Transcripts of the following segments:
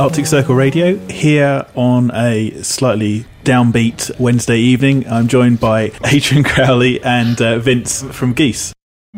Arctic Circle Radio, here on a slightly downbeat Wednesday evening. I'm joined by Adrian Crowley and Vince from Geese.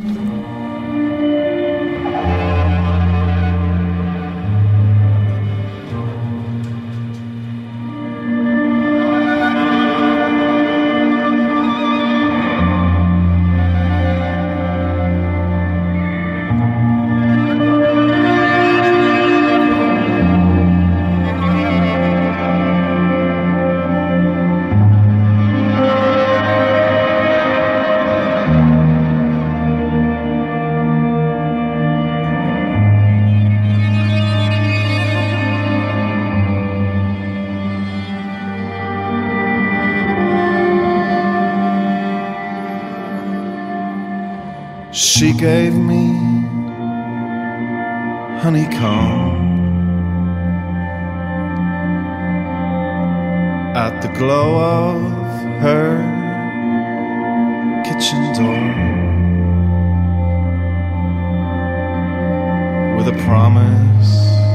She gave me honeycomb at the glow of her kitchen door, with a promise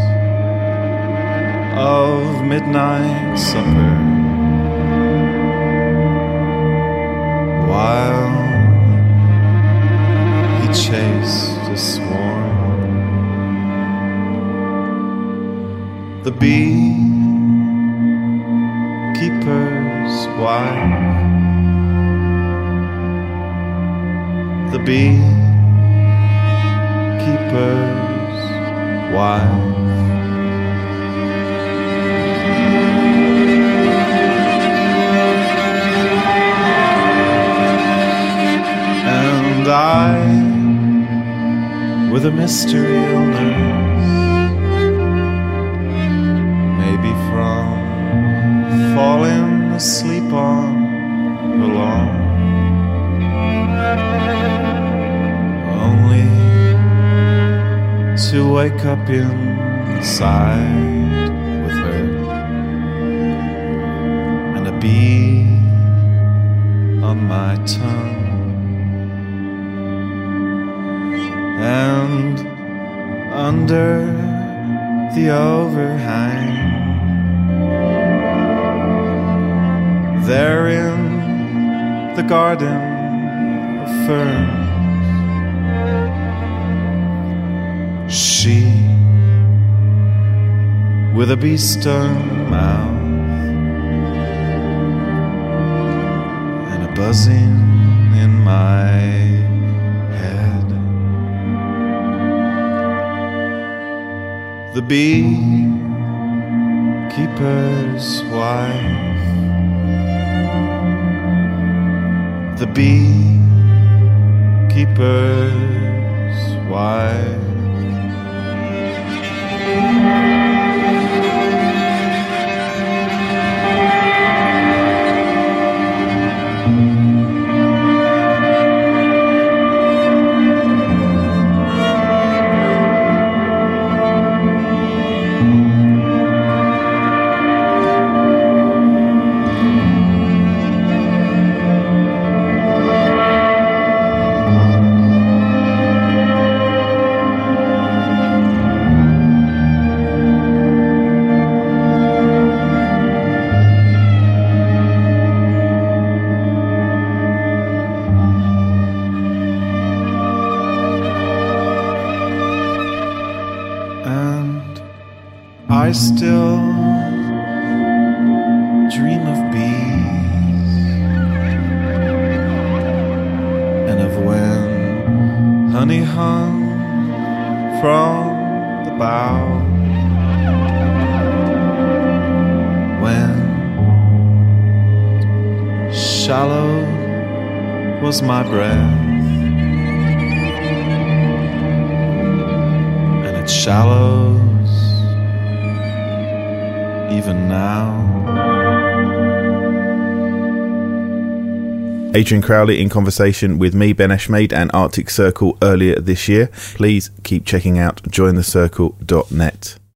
of midnight supper, while chased a swarm. The beekeeper's wife, the beekeeper's wife. And I, with a mystery illness, maybe from falling asleep on the lawn, only to wake up inside with her and a bee on my tongue. And under the overhang, there in the garden of ferns, she, with a bee-stung mouth and a buzzing in my head, the beekeeper's wife, the beekeeper's wife. I still dream of bees and of when honey hung from the bough, when shallow was my breath and it shallows even now. Adrian Crowley in conversation with me, Ben Eshmade, and Arctic Circle earlier this year. Please keep checking out jointhecircle.net.